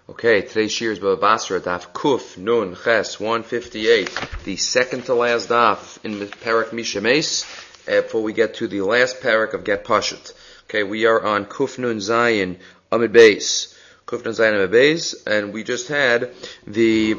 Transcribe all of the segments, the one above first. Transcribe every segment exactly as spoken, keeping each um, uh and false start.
Okay, today's shir is Baba Basra, Daf Kuf Nun Ches one fifty-eight, the second to last daf in the Parak Mishames, uh, before we get to the last parak of Get Pashut. Okay, we are on Kuf Nun Zayin Amid Beis, Kuf Nun Zayin Amid Beis, and we just had the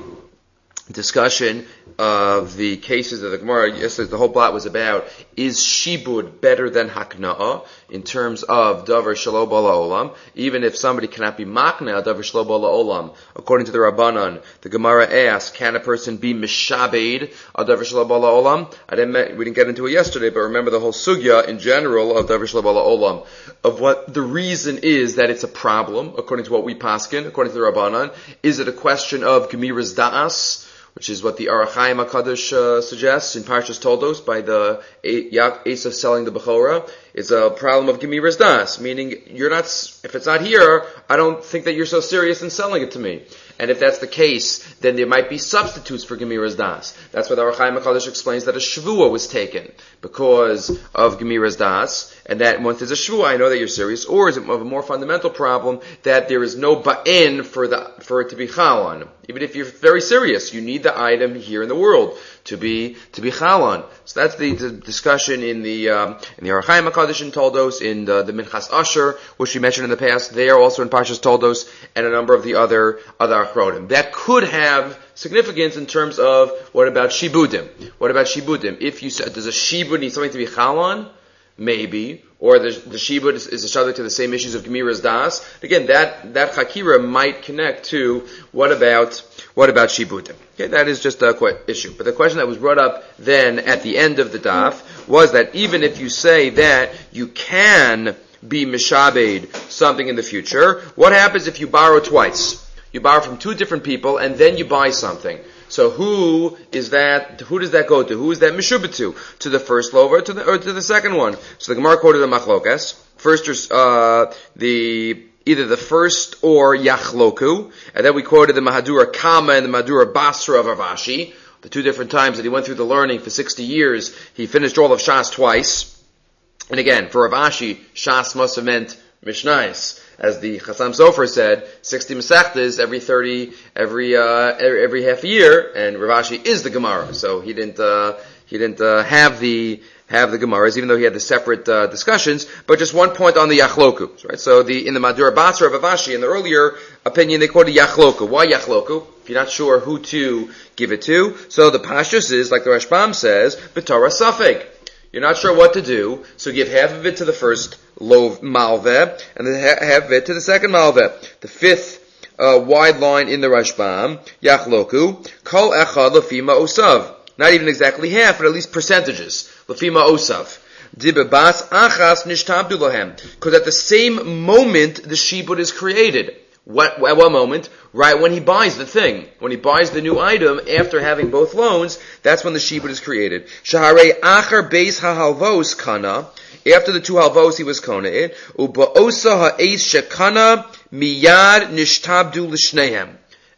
discussion of the cases of the Gemara. Yesterday, the whole plot was about, is Shibud better than Hakna'ah in terms of Davar Shelo Bala Olam? Even if somebody cannot be Makna Davar Shelo Bala Olam, according to the Rabbanan, the Gemara asks, can a person be Mishabed of Davar Shelo Bala Olam? I didn't, we didn't get into it yesterday, but remember the whole sugya in general of Davar Shelo Bala Olam, of what the reason is that it's a problem, according to what we paskin, according to the Rabbanan. Is it a question of Gemiras Da'as, which is what the Orach Chaim HaKadosh uh, suggests in Parshas Toldos by the Esav selling the Bechorah? It's a problem of Gemiras Das, meaning you're not, if it's not here, I don't think that you're so serious in selling it to me. And if that's the case, then there might be substitutes for Gemiras Das. That's why the Orach Chaim HaKadosh explains that a Shavua was taken because of Gemiras Das, and that once there's a Shavua, I know that you're serious. Or is it of a more fundamental problem that there is no ba'in for the for it to be chal on? Even if you're very serious, you need the item here in the world to be to be chal on. So that's the, the discussion in the um, in the Orach Chaim HaKadosh in Toldos, in the, the Minchas Asher, which we mentioned in the past. There, also in Parshas Toldos, and a number of the other other achronim. That could have significance in terms of what about shibudim? What about shibudim? If you said, does a shibud need something to be chal on? Maybe. Or the, the shibud is, is subject to the same issues of Gemiras Das. Again, that, that chakira might connect to what about, what about shibudim? Okay, that is just a qu- issue. But the question that was brought up then at the end of the daf was that even if you say that you can be mishabed something in the future, what happens if you borrow twice? You borrow from two different people and then you buy something. So who is that, who does that go to? Who is that mishubah to? To the first lover or to the, or to the second one? So the Gemara quoted the machlokas. First, uh, the, either the first or yachloku. And then we quoted the Mahadura Kama and the Mahadura Basra of Rav Ashi. The two different times that he went through the learning for sixty years, he finished all of Shas twice. And again, for Rav Ashi, Shas must have meant Mishnais. As the Chassam Sofer said, sixty Masechtas every thirty, every, uh, every, every half a year, and Rav Ashi is the Gemara. So he didn't, uh, he didn't, uh, have the, have the Gemaras, even though he had the separate, uh, discussions, but just one point on the Yachloku, right? So the, in the Madura Basra of Rav Ashi, in the earlier opinion, they quoted Yachloku. Why Yachloku? If you're not sure who to give it to. So the Pashtus is, like the Rashbam says, B'Torah Safek. You're not sure what to do, so give half of it to the first lov malveh, and then half of it to the second malveh. The fifth uh, wide line in the Rashbam, Yachloku, Kol Echad Lefima Osav. Not even exactly half, but at least percentages. Lefima Osav. Dibabas Achas Nishtabdu Lahem. Because at the same moment, the shibud is created. What, at what moment? Right when he buys the thing. When he buys the new item, after having both loans, that's when the shibud is created. Shaharei achar beis hahalvos kana. After the two halvos he was kona it. Uba'osa ha'eis shekana miyad nishtabdu l'shnehem.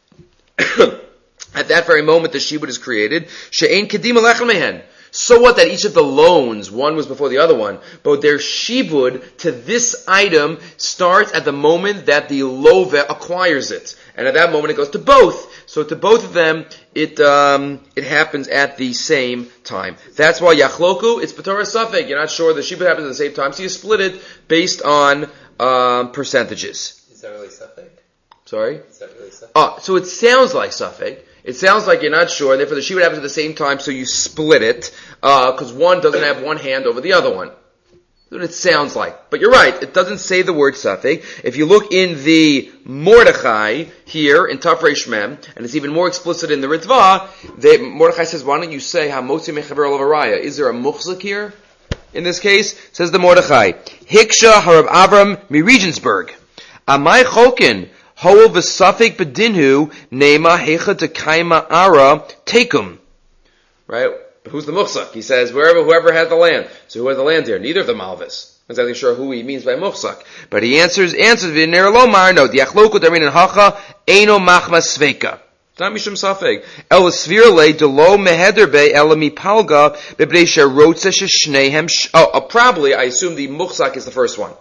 At that very moment the shibud is created. She'ein kedim alechem mehen. So what that each of the loans, one was before the other one, but their shibud to this item starts at the moment that the love acquires it. And at that moment it goes to both. So to both of them, it um, it happens at the same time. That's why Yachloku, it's B'Torah Safek. You're not sure the shibud happens at the same time, so you split it based on um, percentages. Is that really Safek? Sorry? Is that really Safek? Oh, so it sounds like Safek. It sounds like you're not sure, and therefore the shibud happens at the same time, so you split it, because uh, one doesn't have one hand over the other one. That's what it sounds like. But you're right, it doesn't say the word safek. If you look in the Mordechai here, in Tafrei Shmem, and it's even more explicit in the Ritva, the, Mordechai says, why don't you say, HaMotzi Mechaver Olav Araya? Is there a muchzik here? In this case, says the Mordechai, Hiksha Harab Avram Mi Regensburg. Amai Chokin, Hoel v'safek bedinhu nema hecha tekaima ara tekum. Right? Who's the muchsak? He says wherever whoever has the land. So who has the land here? Neither of the malvis. I'm not exactly sure who he means by muchsak. But he answers answers v'ner lomar no diachloku darin and hacha eino machma sveka. It's not mishum safek. El svirle delo meheder be el mipalga bebnei sherotze sheshnehem. Oh, probably I assume the muchsak is the first one.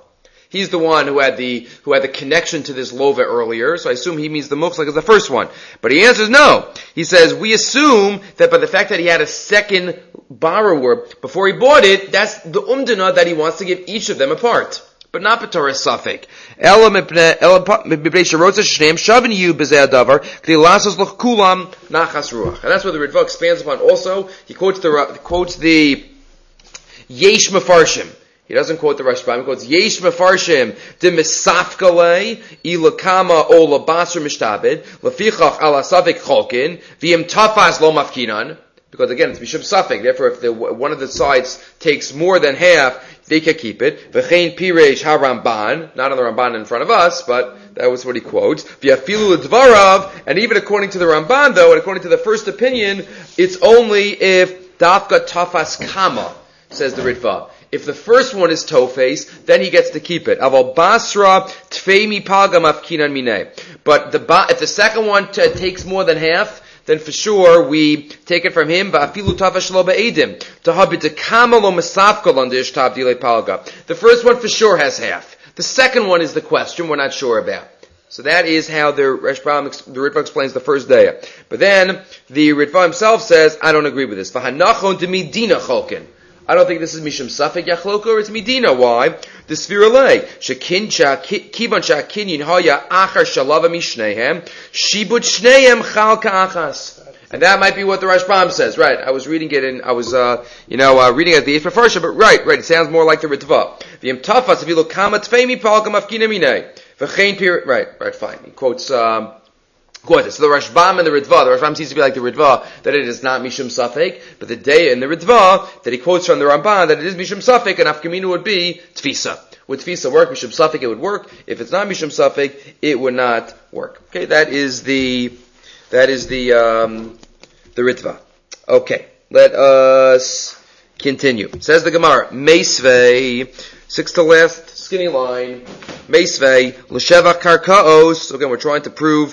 He's the one who had the who had the connection to this lova earlier, so I assume he means the muksa as the first one. But he answers no. He says, we assume that by the fact that he had a second borrower before he bought it, that's the umdana that he wants to give each of them apart. But not b'torah safek. Ela mibnei sherotza shneim shavin yu b'zeh adavar k'dei lasos loch kulam nachas ruach. And that's what the Ritva expands upon. Also, he quotes the quotes the yesh mefarshim. He doesn't quote the Rashbam. He quotes yesh mefarshim de misafkalei ilakama o labasr mishtabed lefichach ala safek cholkin v'im tafas lo mafkinan. Because again, it's Mishum Safek. Therefore, if the, one of the sides takes more than half, they can keep it. V'chein pireish ha-Ramban. Not on the Ramban in front of us, but that was what he quotes. V'yafilu l'dvarav. And even according to the Ramban, though, and according to the first opinion, it's only if dafka tafas kama, says the Ritva. If the first one is tofes, then he gets to keep it. Aval basra tfei mipaga mafkinan mineh. But the ba- if the second one t- takes more than half, then for sure we take it from him. The first one for sure has half. The second one is the question we're not sure about. So that is how the Rashbam, the Ritva explains the first day. But then the Ritva himself says, I don't agree with this. I don't think this is Mishum Safek Yachloka, or it's Medina. Why? The Sviralei. Shekincha, Kivan Shakinyin Haya Achar Shalava Mishnehem, Shibut Shnehem Chal Ka'achas. And that might be what the Rashbam says. Right. I was reading it in, I was, uh, you know, uh, reading it at the Eifer Farsha, but right, right, it sounds more like the Ritva. The Imtafas, if you look, Kama Tfemi Palka Mafkina Minei. V'chein Pir, right, right, fine. He quotes, um, Quote, so the Rashbam and the Ritva, the Rashbam seems to be like the Ritva, that it is not Mishum Safek, but the day in the Ritva, that he quotes from the Ramban, that it is Mishum Safek, and Afkamina would be Tfisa. Would Tfisa work? Mishum Safek, it would work. If it's not Mishum Safek, it would not work. Okay, that is the, that is the, um, the Ritva. Okay, let us continue. Says the Gemara, Meisvei, sixth to last, skinny line, Meisvei, L'shevach karkaos. Again, we're trying to prove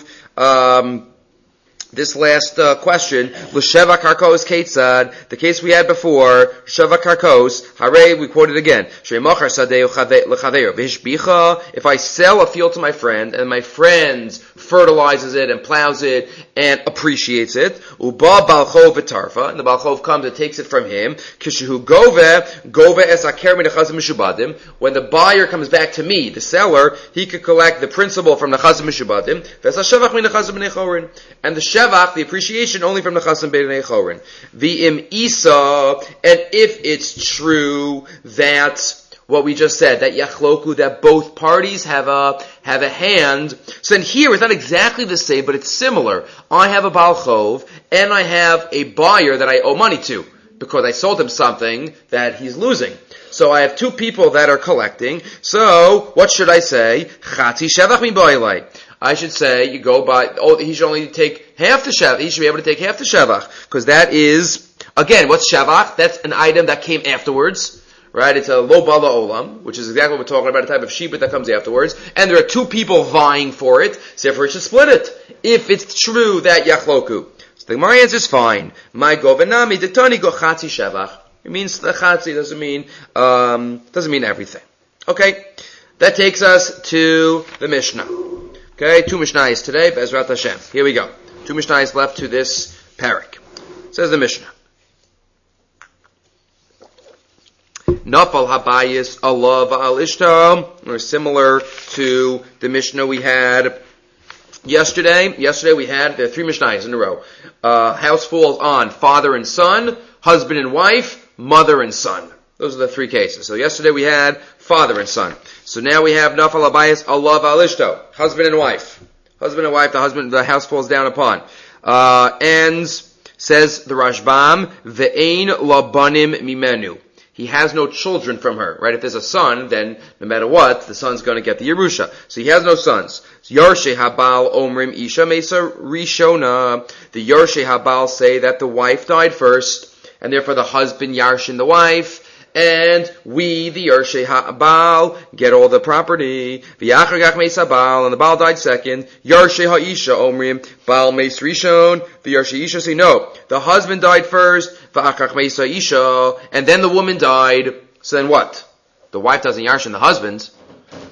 Um, this last uh, question, L'sheva karkos ketzad, the case we had before, Sheva karkos, hare, we quoted again, She'machar sadeu l'chaveiro, v'hishbicha, if I sell a field to my friend, and my friend fertilizes it and plows it and appreciates it, uba balchov v'tarfa, and the balchov comes and takes it from him, kishehu gove, gove es aker minachazim mishubadim, when the buyer comes back to me, the seller, he could collect the principal from the chazim mishubadim, v'es hashevach minachazim b'nei and the shevach, the appreciation, only from the chasam b'nei chorin. V'im isa, and if it's true that what we just said, that yachloku, that both parties have a have a hand. So then here it's not exactly the same, but it's similar. I have a Baal Chov, and I have a buyer that I owe money to, because I sold him something that he's losing. So I have two people that are collecting. So what should I say? Chatzi shevach mi boilai. I should say, you go by, oh, he should only take half the shevach. He should be able to take half the shevach. Because that is, again, what's shevach? That's an item that came afterwards. Right? It's a lo bala olam, which is exactly what we're talking about, a type of shibut that comes afterwards. And there are two people vying for it. So therefore, it should split it. If it's true that yachloku. So the Gemara answers fine. My govanami, detani go chatzi shevach. It means the chatzi doesn't mean, um, doesn't mean everything. Okay. That takes us to the Mishnah. Okay, two Mishnayos today, Be'ezrat Hashem. Here we go. Two Mishnayos left to this parak. Says the Mishnah. Nafal habayis Allah va'al ishto, or similar to the Mishnah we had yesterday. Yesterday we had, there are three Mishnayos in a row. Uh, house falls on father and son, husband and wife, mother and son. Those are the three cases. So yesterday we had father and son. So now we have nafal habayis Allah va'al ishto, husband and wife. Husband and wife, the husband, the house falls down upon. Uh, and says the Rashbam, ve'ein labanim mimenu. He has no children from her, right? If there's a son, then no matter what, the son's going to get the Yerusha. So he has no sons. Yarshe habal omrim isha mesa rishona. The Yarshe habal say that the wife died first, and therefore the husband yarshin the wife, and we, the Yarshe habal, get all the property. V'yachar gach mesa bal, and the bal died second. Yarshe ha'isha omrim bal mes rishon. The Yarshe isha say no. The husband died first. And then the woman died. So then what? The wife doesn't yarshin the husband.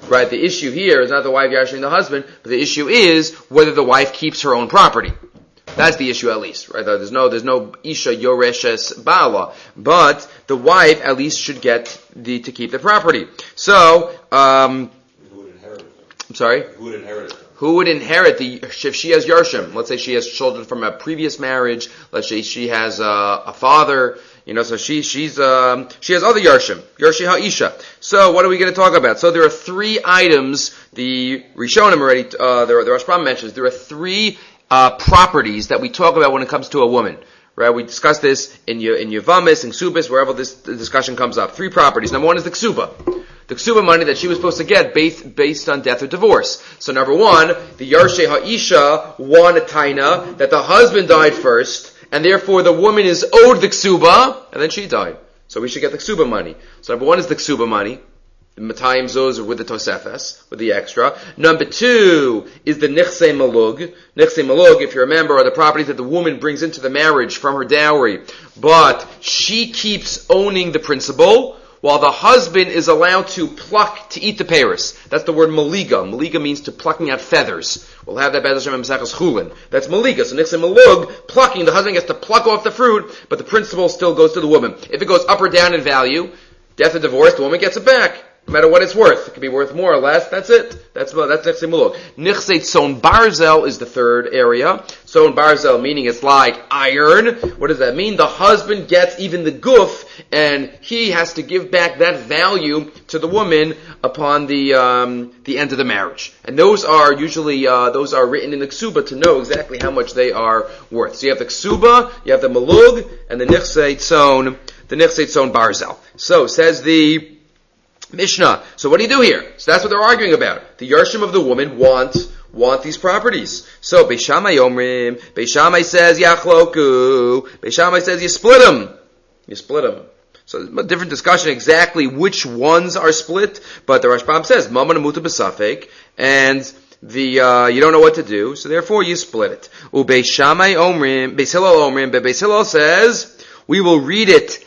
right? The issue here is not the wife yarshing the husband, but the issue is whether the wife keeps her own property. That's the issue at least, right? There's no, there's no isha yoreshes bala, but the wife at least should get the, to keep the property. So, um, who would inherit it? I'm sorry? Who would inherit it? Who would inherit the, if she has yarshim? Let's say she has children from a previous marriage. Let's say she has uh, a father, you know, so she, she's, um, she has other yarshim. Yarshi ha'isha. So what are we going to talk about? So there are three items, the Rishonim already, uh, the, the Rashbam mentions, there are three Uh, properties that we talk about when it comes to a woman, right? We discuss this in your in Yavamis, in Ksubis, wherever this discussion comes up. Three properties. Number one is the Ksuba, the Ksuba money that she was supposed to get based based on death or divorce. So number one, the Yarshe Ha'isha won a taina that the husband died first, and therefore the woman is owed the Ksuba, and then she died. So we should get the Ksuba money. So number one is the Ksuba money. Matayim zos with the Tosefes, with the extra. Number two is the Nichse Malug. Nichse Malug, if you remember, are the properties that the woman brings into the marriage from her dowry, but she keeps owning the principal, while the husband is allowed to pluck, to eat the paris. That's the word maliga. Maliga means to plucking out feathers. We'll have that Be'ez Hashem in Mesachos Chulin. That's maliga. So Nichse Malug, plucking, the husband gets to pluck off the fruit, but the principal still goes to the woman. If it goes up or down in value, death or divorce, the woman gets it back. No matter what it's worth. It could be worth more or less. That's it. That's that's Nichse Malug. Nichse Tzon Barzel is the third area. Tzon Barzel meaning it's like iron. What does that mean? The husband gets even the guf, and he has to give back that value to the woman upon the um, the end of the marriage. And those are usually uh, those are written in the Ksuba to know exactly how much they are worth. So you have the Ksuba, you have the Malug, and the Nichse Tzon, the Nichse Tzon Barzel. So says the Mishnah. So what do you do here? So that's what they're arguing about. The Yarshim of the woman want, want these properties. So Beis Shammai Omrim, Beis Shammai says Yachloku, Beis Shammai says you split them. You split them. So a different discussion exactly which ones are split, but the Rashbam says, Maman Amuta B'Safek, and the, uh, you don't know what to do, so therefore you split it. U Beis Shammai Omrim, Beis Hillel Omrim, but Beis Hillel says, we will read it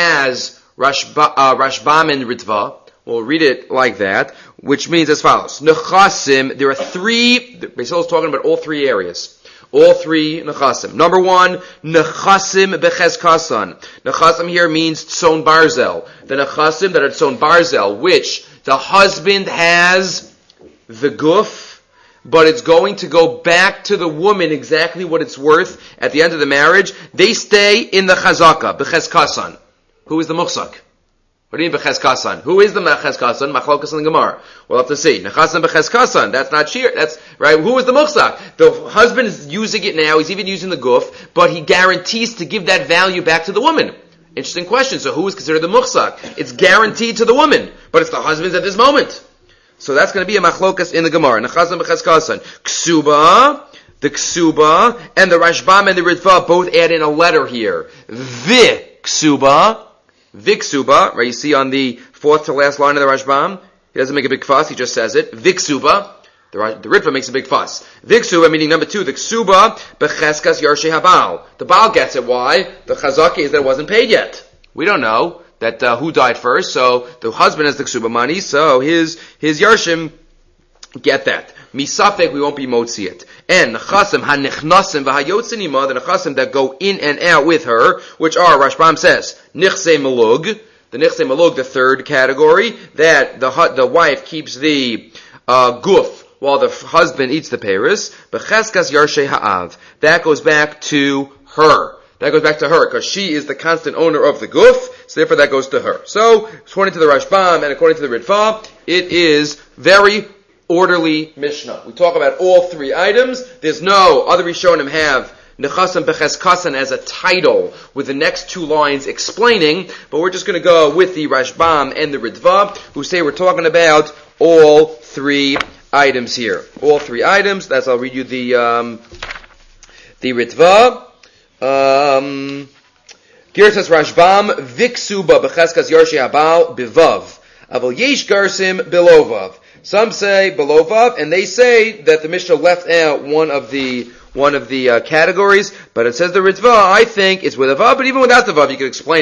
as Rashba, uh, Rashbam and Ritva. We'll read it like that, which means as follows. Nechasim, there are three, Beis Hillel is talking about all three areas. All three nechasim. Number one, nechasim bechezkasan. Nechasim here means tzon barzel. The nechasim that are tzon barzel, which the husband has the guf, but it's going to go back to the woman exactly what it's worth at the end of the marriage. They stay in the chazaka, bechezkasan. Who is the muchzak? What do you mean b'chezkasan? Who is the b'chezkasan? Machlokas in the Gemara. We'll have to see. Nechasan b'chezkasan. That's not sheer. That's right. Who is the muchzak? The husband is using it now. He's even using the guf, but he guarantees to give that value back to the woman. Interesting question. So who is considered the muchzak? It's guaranteed to the woman, but it's the husband's at this moment. So that's going to be a machlokas in the Gemara. Nechasan b'chezkasan. Ksuba. The Ksuba and the Rashbam and the Ritva both add in a letter here. The Ksuba. Viksuba, right, you see on the fourth to last line of the Rashbam, he doesn't make a big fuss, he just says it. Viksuba, the, the Ritva makes a big fuss. Viksuba, meaning number two, the Ksuba, becheskas yarshe habal. The Baal gets it, why? The chazaka is that it wasn't paid yet. We don't know that, uh, who died first, so the husband has the Ksuba money, so his, his Yarshim get that. Misafek, we won't be motzi it. And nechasim hanichnasim v'hayotzin the nechasim that go in and out with her, which are, Rashbam says, nichse malug, the nichse malug, the third category, that the the wife keeps the uh, guf while the husband eats the paris. B'cheskas yarshe ha'av, that goes back to her. That goes back to her, because she is the constant owner of the guf, so therefore that goes to her. So, according to the Rashbam and according to the Ritva, it is very orderly Mishnah. We talk about all three items. There's no other Rishonim have Nechasim Bechezkasan as a title with the next two lines explaining, but we're just going to go with the Rashbam and the Ritva, who say we're talking about all three items here. All three items. That's, I'll read you the, um, the Ritva. Um, Girsas Rashbam, Viksuba Bechezkas Yarshi Habal, Bivav. Aval Yesh Garsim, Bilovav. Some say below Vav, and they say that the Mishnah left out one of the one of the uh, categories, but it says the Ritva, I think it's with a Vav, but even without the Vav, you could explain it.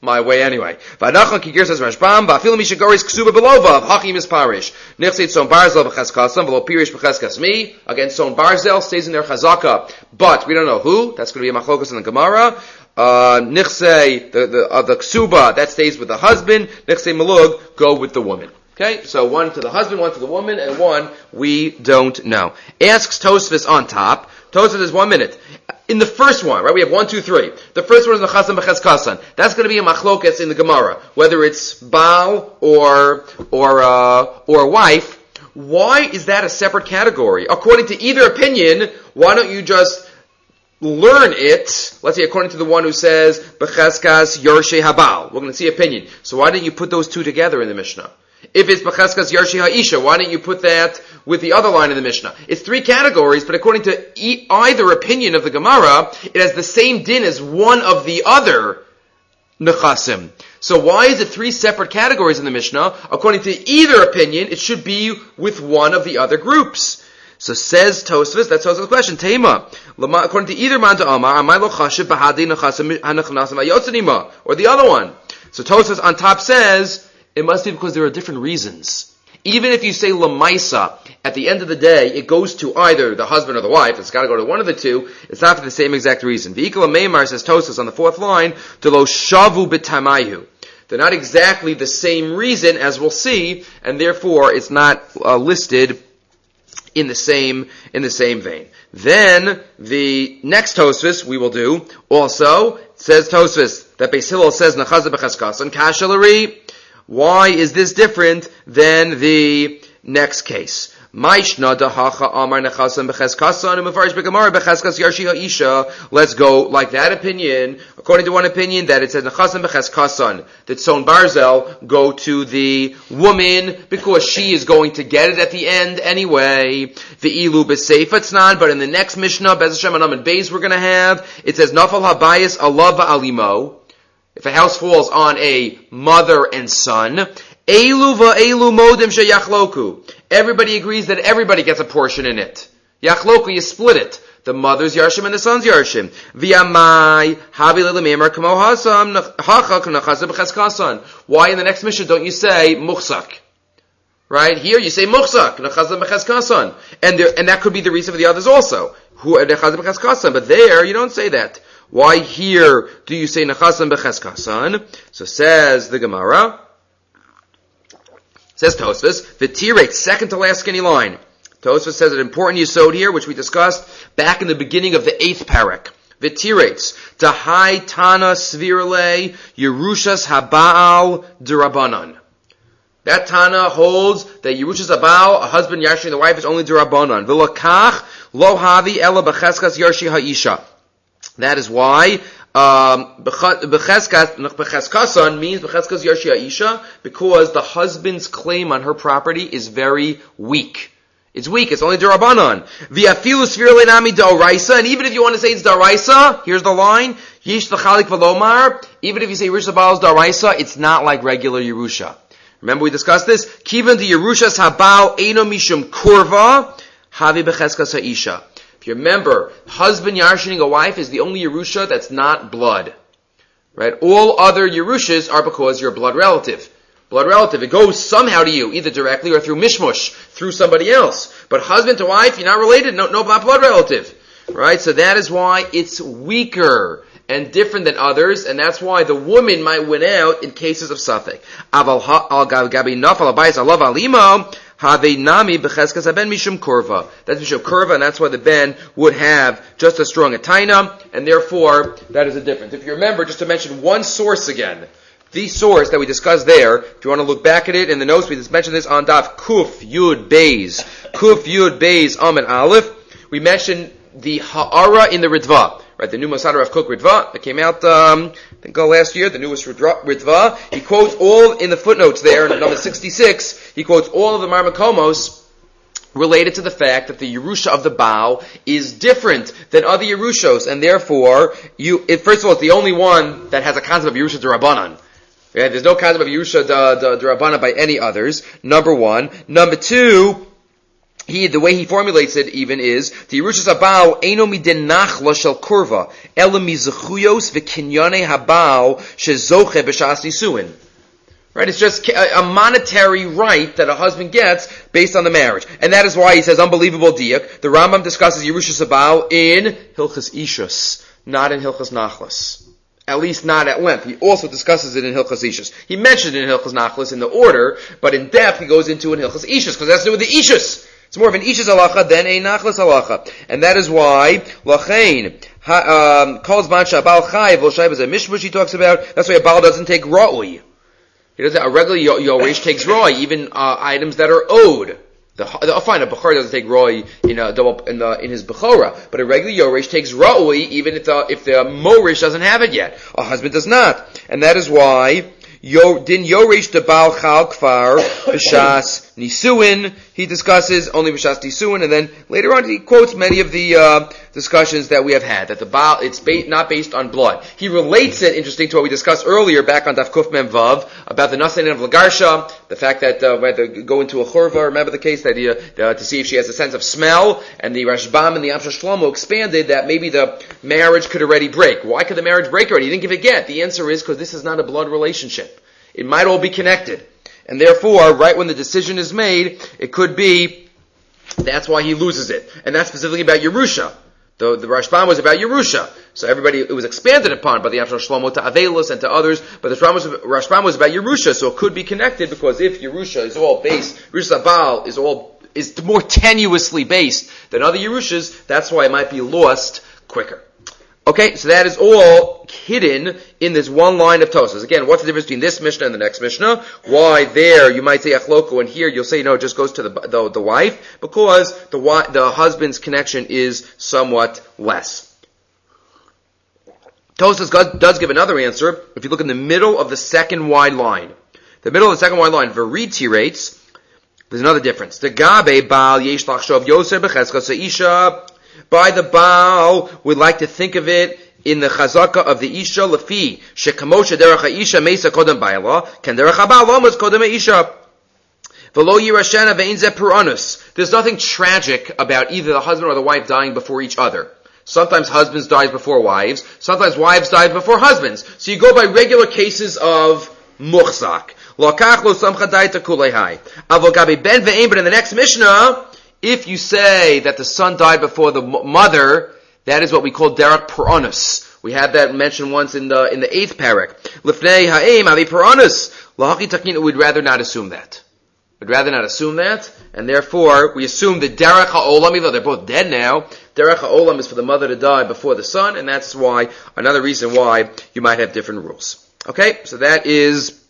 my way anyway. V'anachon kigir says Rashbam, v'afilu mishagoris ksuba belova, hachim is parish. Nichseit son barzel b'cheskasam, v'lo pirish b'cheskas mi. Again, son barzel stays in their chazaka, but we don't know who. That's going to be a machlokas in the Gemara. Uh, Nichsei, the, the, uh, the ksuba, that stays with the husband. Nichsei malug, go with the woman. Okay, so one to the husband, one to the woman, and one we don't know. Asks Tosfos on top. Tosfos is one minute. In the first one, right, we have one, two, three. The first one is Nechasim B'cheskasan. That's going to be a machlokas in the Gemara, whether it's Baal or or uh, or wife. Why is that a separate category? According to either opinion, why don't you just learn it? Let's say according to the one who says B'cheskas Yorshe Habal. We're going to see opinion. So why didn't you put those two together in the Mishnah? If it's B'cheskas Yarshi Ha'isha, why don't you put that with the other line in the Mishnah? It's three categories, but according to e- either opinion of the Gemara, it has the same din as one of the other Nechasim. So why is it three separate categories in the Mishnah? According to either opinion, it should be with one of the other groups. So says Tosfos, that's Tosfos' question, Tema. According to either man to Amar, Amay lo chashiv b'hadi nechasim hanachnasim ayotzenima, or the other one. So Tosfos on top says, it must be because there are different reasons. Even if you say Lamaisa, at the end of the day, it goes to either the husband or the wife. It's got to go to one of the two. It's not for the same exact reason. V'ikala Meimar says Tosfos on the fourth line, Delo shavu b'tamayu. They're not exactly the same reason as we'll see, and therefore it's not uh, listed in the same in the same vein. Then the next Tosfos we will do also says Tosfos that Beis Hillel says Nechaza b'cheskasan kashalari. Why is this different than the next case? Let's go like that opinion. According to one opinion, that it says nechasim b'cheskasan, that son barzel go to the woman because she is going to get it at the end anyway. Ve'ilu b'seifatznan, but in the next Mishnah, Bez Hashem Anam and Beis, we're going to have, it says nafal habayis alav alimo. If a house falls on a mother and son, elu va'elu modim sheyachloku. Everybody agrees that everybody gets a portion in it. Yachloku, you split it. The mother's yarshim and the son's yarshim. V'yamai havi le'lemeimar kamo hasam hachak nachazim b'cheskasan. Why in the next mission don't you say muchsak? Right here you say muchsak nachazim b'cheskasan, and there, and that could be the reason for the others also. Who nachazim b'cheskasan, but there you don't say that. Why here do you say nechasim b'cheskasan? So says the Gemara, says Tosfos, v'tirate, second to last skinny line. Tosfos says an important yesod here, which we discussed back in the beginning of the eighth parak. V'tirates, tahai tana svirle yerushas haba'al d'rabanan. That Tana holds that Yerushas Habal, a husband yashing the wife, is only d'rabanan. V'lakach lo havi ela b'cheskas yarshi ha'isha. That is why um, b'cheskasan means b'cheskas yarshi ha'isha, because the husband's claim on her property is very weak. It's weak. It's only d'rabanan. V'afilu svir le'nami d'oraisa, and even if you want to say it's d'oraisa, here's the line: Yish l'chalik v'lomar. Even if you say Yerushas Habal is d'oraisa, it's not like regular Yerusha. Remember we discussed this. Kivan to Yerushas Habal eino mishum kurva havi b'cheskas ha'isha. If you remember, husband yarshining a wife is the only Yerusha that's not blood. Right? All other Yerushas are because you're a blood relative. Blood relative. It goes somehow to you, either directly or through mishmush, through somebody else. But husband to wife, you're not related, no, no, not blood relative. Right? So that is why it's weaker and different than others, and that's why the woman might win out in cases of safek. Aval al gabi nafal abayis alav alimo. Have'nami b'cheskas haben mishum kurva. That's mishum kurva, and that's why the ben would have just as strong a taina, and therefore that is a difference. If you remember, just to mention one source again, the source that we discussed there. If you want to look back at it in the notes, we just mentioned this on Daf Kuf Yud Beis, Kuf Yud Beis Amid Aleph. We mentioned the Ha'ara in the Ritva. Right, the new Masada of Cook Ritva that came out, um, I think uh, last year, the newest Ritva. He quotes all in the footnotes there, in number sixty-six, he quotes all of the Marmakomos related to the fact that the Yerusha of the Baal is different than other Yerushos, and therefore, you, it, first of all, it's the only one that has a concept of Yerusha D'Rabbanan. Right, there's no concept of Yerusha D'Rabbanan by any others, number one. Number two, he, the way he formulates it even is, the Yerushas Habal, Eino midin nachla shel kurva, ela mizechuyos v'kinyane habal shezoche b'shas nisuin. Right? It's just a monetary right that a husband gets based on the marriage. And that is why he says unbelievable diak. The Rambam discusses Yerushas Habal in Hilchas Ishus, not in Hilchas Nachlas. At least not at length. He also discusses it in Hilchas Ishus. He mentioned it in Hilchas Nachlas in the order, but in depth he goes into it in Hilchas Ishus, because that's to do with the Ishus. It's more of an Ishus halacha than a Nachlas halacha. And that is why, Lachain, Kol Zman Shabal Chai, V'Shai is a mishmush he talks about. That's why a Baal doesn't take Ra'ui. He doesn't, a regular Yoresh takes Ra'ui, even uh, items that are owed. The, the, fine, a Bechor doesn't take Ra'ui in, a, in, the, in his Bechora, but a regular Yoresh takes Ra'ui even if the, if the Morish doesn't have it yet. A husband does not. And that is why, Yo, din Yoresh de Baal Chal Kfar, B'Shas Nisuin, he discusses only B'Shas Nisuin, and then later on he quotes many of the, uh, discussions that we have had, that the Baal, it's ba- not based on blood. He relates it, interesting, to what we discussed earlier back on Daf Kuf Mem Vav, about the Nasanin of Lagarsha, the fact that, uh, we had to go into a churva, remember the case, that uh, uh, to see if she has a sense of smell, and the Rashbam and the Amshel Shlomo expanded that maybe the marriage could already break. Why could the marriage break already? He didn't give a get. The answer is because this is not a blood relationship. It might all be connected. And therefore, right when the decision is made, it could be, that's why he loses it. And that's specifically about Yerusha. The, the Rashbam was about Yerusha. So everybody, it was expanded upon by the Amshel Shlomo to Avelus and to others, but the Rashbam was, Rashbam was about Yerusha, so it could be connected, because if Yerusha is all based, Yerusha Baal is all, is more tenuously based than other Yerushas, that's why it might be lost quicker. Okay, so that is all hidden in this one line of Tosas. Again, what's the difference between this Mishnah and the next Mishnah? Why there you might say Achloku, and here you'll say no, it just goes to the the, the wife, because the the husband's connection is somewhat less. Tosas does give another answer. If you look in the middle of the second wide line, the middle of the second wide line, Veriti rates, there's another difference. The Gabe Baal Yesh Lachshov Yoser Becheskas Isha. By the Baal, we'd like to think of it in the chazaka of the Isha, Lefi, Shekamosha Derech Isha Mesa Kodem Baila, Ken Derech HaBaal Lomas Kodem Isha. V'lo Yirashena Ve'in Zeh Puranus. There's nothing tragic about either the husband or the wife dying before each other. Sometimes husbands die before wives, sometimes wives die before husbands. So you go by regular cases of muchzak. Lokach lo samcha daita kulehai. Avogabe ben ve'im, but in the next Mishnah, if you say that the son died before the mother, that is what we call derek puranus. We had that mentioned once in the in the eighth parak. Lifnei ha'im avi puranus. Lahachi takin, we'd rather not assume that. We'd rather not assume that, and therefore we assume that derech ha'olam, even though they're both dead now, derech ha'olam is for the mother to die before the son, and that's why, another reason why you might have different rules. Okay, so that is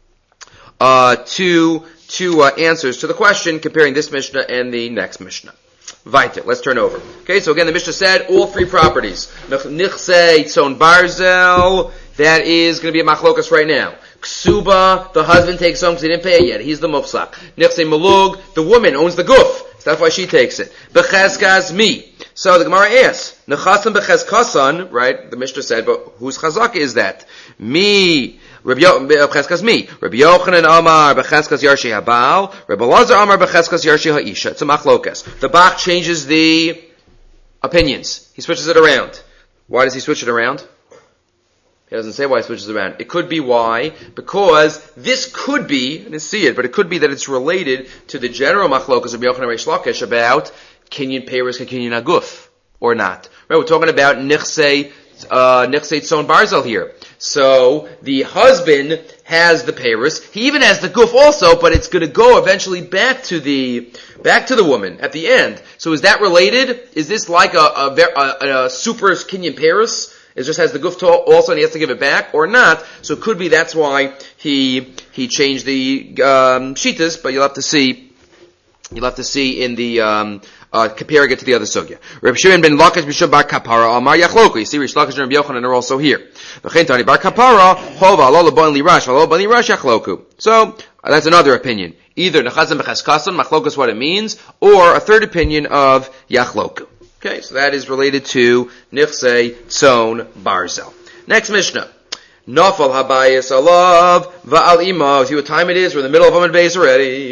uh two two uh, answers to the question comparing this Mishnah and the next Mishnah. Weiter, let's turn over. Okay, so again the Mishnah said all three properties. Nichsei tzon barzel, that is going to be a machlokas right now. Ksuba, the husband takes home because he didn't pay it yet. He's the mufsak. Nichsei malug, the woman owns the guf. So that's why she takes it. Becheskas mi. So the Gemara asks, Nechasan becheskasan, right? The Mishnah said, but whose chazaka is that? Mi. Rabbi Becheskas mi. Rabbi Yochanan Amar Becheskas Yarshi Habal. Rabbi Lazar Amar Becheskas Yarshi Ha'isha. It's a machlokas. The Bach changes the opinions. He switches it around. Why does he switch it around? He doesn't say why he switches around. It could be why, because this could be, I didn't see it, but it could be that it's related to the general machlokas of Yochanan Reish Lakish about Kinyan Peiros and Kinyan Aguf, or not. Right, we're talking about Nichsei, uh, Nichsei Tzon Barzel here. So, the husband has the Peiros, he even has the Guf also, but it's gonna go eventually back to the, back to the woman at the end. So is that related? Is this like a, a, a, a super Kinyan Peiros? It just has the guf also, and he has to give it back, or not. So it could be that's why he he changed the um, shitas, but you'll have to see. You'll have to see in the um, uh, comparing it to the other sugya. Reb Shimon ben Lakish b'Shul bar Kapara Amar Yachloku. You see, Rish Lakish and Reb Yochanan are also here. V'chein Tani bar Kapara Hova lo lebon lirash v'lo lebon lirash Yachloku. So that's another opinion. Either nechazan b'cheskasan machloku is what it means, or a third opinion of Yachloku. Okay, so that is related to Nichsei Tzon Barzel. Next Mishnah. Nafal habayis alav va'al imav. See what time it is? We're in the middle of Amud Beis already. Nafal